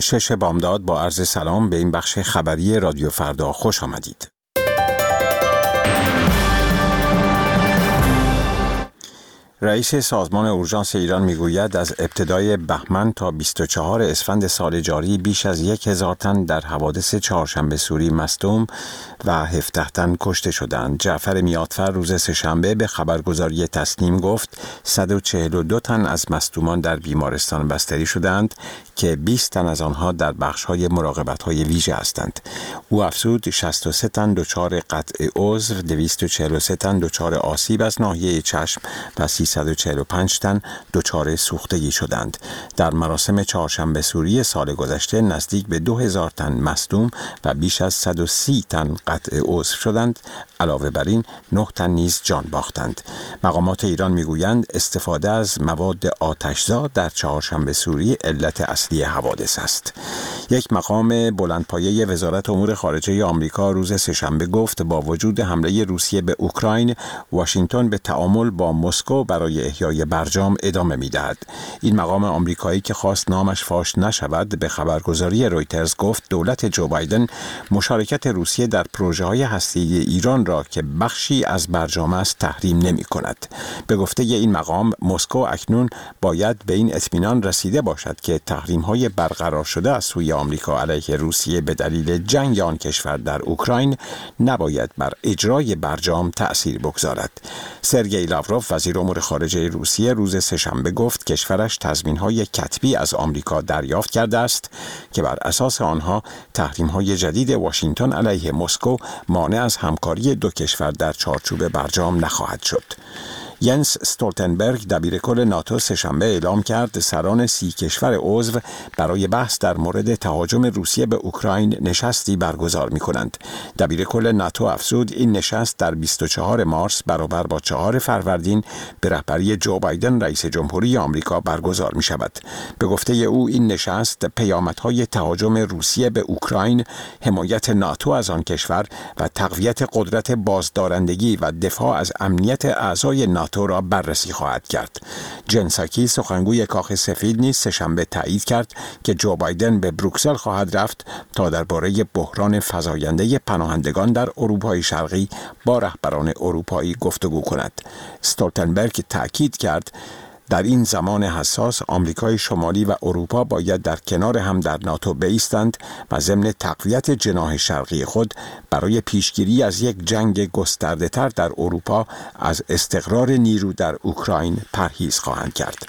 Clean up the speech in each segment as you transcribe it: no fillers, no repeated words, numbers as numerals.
6 بامداد با عرض سلام به این بخش خبری رادیو فردا خوش آمدید. رئیس سازمان اورژانس ایران میگوید از ابتدای بهمن تا 24 اسفند سال جاری بیش از 1000 تن در حوادث چهارشنبه سوری مصدوم و 17 تن کشته شدند. جعفر میاتفر روز سه‌شنبه به خبرگزاری تسنیم گفت 142 تن از مصدومان در بیمارستان بستری شدند که 20 تن از آنها در بخش‌های مراقبت‌های ویژه هستند. او افزود 63 تن دچار قطع عضو، 243 تن دچار آسیب از ناحیه چشم و 345 تن دچار سوختگی شدند. در مراسم چهارشنبه سوری سال گذشته نزدیک به 2000 تن مصدوم و بیش از 130 تن قطع عضو شدند. علاوه بر این 9 تن نیز جان باختند. مقامات ایران میگویند استفاده از مواد آتشزا در چهارشنبه سوری علت اصلی حوادث است. یک مقام بلندپایه وزارت امور خارجه آمریکا روز سه‌شنبه گفت با وجود حمله روسیه به اوکراین، واشنگتن به تعامل با مسکو برای احیای برجام ادامه می‌دهد. این مقام آمریکایی که خواست نامش فاش نشود به خبرگزاری رویترز گفت دولت جو بایدن مشارکت روسیه در پروژه‌های هسته‌ای ایران را که بخشی از برجام است تحریم نمی‌کند. به گفته این مقام مسکو اکنون باید به این اطمینان رسیده باشد که تحریم‌های برقرار شده از سوی آمریکا علیه روسیه به دلیل جنگ آن کشور در اوکراین نباید بر اجرای برجام تأثیر بگذارد. سرگئی لاوروف وزیر امور خارجه روسیه روز سه‌شنبه گفت کشورش تضمین‌های کتبی از آمریکا دریافت کرده است که بر اساس آنها تحریم‌های جدید واشنگتن علیه مسکو مانع از همکاری دو کشور در چارچوب برجام نخواهد شد. ینس استولتنبرگ دبیرکل ناتو سه‌شنبه اعلام کرد سران 30 کشور عضو برای بحث در مورد تهاجم روسیه به اوکراین نشستی برگزار می‌کنند. دبیرکل ناتو افزود این نشست در 24 مارس برابر با 4 فروردین به رهبری جو بایدن رئیس جمهوری آمریکا برگزار می‌شود. به گفته او این نشست پیامدهای تهاجم روسیه به اوکراین، حمایت ناتو از آن کشور و تقویت قدرت بازدارندگی و دفاع از امنیت اعضای ناتو را بررسی خواهد کرد. جن ساکی سخنگوی کاخ سفید نیز سه‌شنبه تایید کرد که جو بایدن به بروکسل خواهد رفت تا درباره بحران فزاینده پناهندگان در اروپای شرقی با رهبران اروپایی گفتگو کند. استولتنبرگ تأکید کرد در این زمان حساس آمریکای شمالی و اروپا باید در کنار هم در ناتو بایستند و ضمن تقویت جناح شرقی خود برای پیشگیری از یک جنگ گسترده‌تر در اروپا از استقرار نیرو در اوکراین پرهیز خواهند کرد.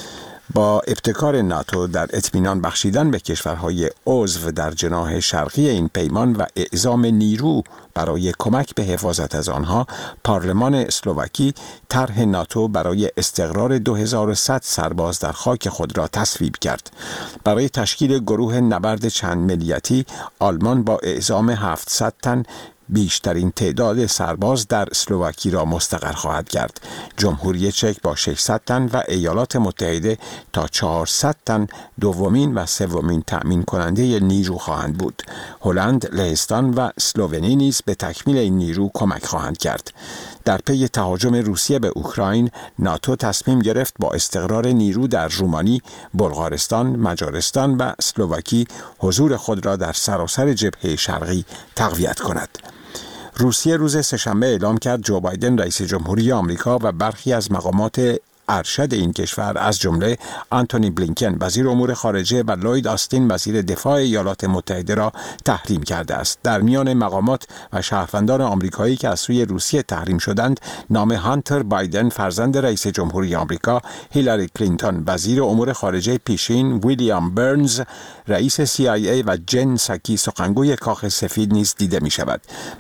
با ابتکار ناتو در اطمینان بخشیدن به کشورهای عضو در جناح شرقی این پیمان و اعزام نیرو برای کمک به حفاظت از آنها، پارلمان اسلواکی طرح ناتو برای استقرار 2100 سرباز در خاک خود را تصویب کرد. برای تشکیل گروه نبرد چند ملیتی، آلمان با اعزام 700 تن بیشترین تعداد سرباز در اسلواکی را مستقر خواهد کرد. جمهوری چک با 600 تن و ایالات متحده تا 400 تن دومین و سومین تأمین کننده نیرو خواهند بود. هلند، لهستان و اسلوونی نیز به تکمیل این نیرو کمک خواهند کرد. در پی تهاجم روسیه به اوکراین، ناتو تصمیم گرفت با استقرار نیرو در رومانی، بلغارستان، مجارستان و اسلواکی حضور خود را در سراسر جبهه شرقی تقویت کند. روسیه روز سه‌شنبه اعلام کرد جو بایدن رئیس جمهوری آمریکا و برخی از مقامات ارشد این کشور از جمله آنتونی بلینکن وزیر امور خارجه و لوید آستین وزیر دفاع ایالات متحده را تحریم کرده است. در میان مقامات و شهروندان آمریکایی که از سوی روسیه تحریم شدند نام هانتر بایدن فرزند رئیس جمهوری آمریکا، هیلاری کلینتون وزیر امور خارجه پیشین، ویلیام برنز رئیس CIA و جن ساکی سخنگوی کاخ سفید نیز دیده می شود.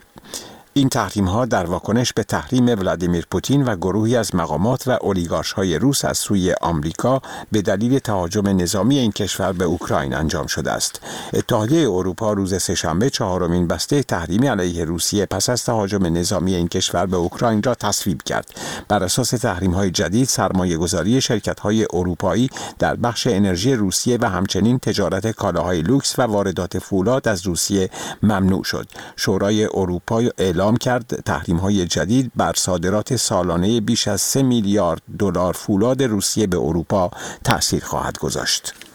این تحریم‌ها در واکنش به تحریم ولادیمیر پوتین و گروهی از مقامات و اولیگارش‌های روس از سوی آمریکا به دلیل تهاجم نظامی این کشور به اوکراین انجام شده است. اتحادیه اروپا روز سه‌شنبه 4مین بسته تحریمی علیه روسیه پس از تهاجم نظامی این کشور به اوکراین را تصویب کرد. بر اساس تحریم‌های جدید، سرمایه‌گذاری شرکت‌های اروپایی در بخش انرژی روسیه و همچنین تجارت کالاهای لوکس و واردات فولاد از روسیه ممنوع شد. شورای اروپا اعلام کرد تحریم‌های جدید بر صادرات سالانه بیش از 3 میلیارد دلار فولاد روسیه به اروپا تأثیر خواهد گذاشت.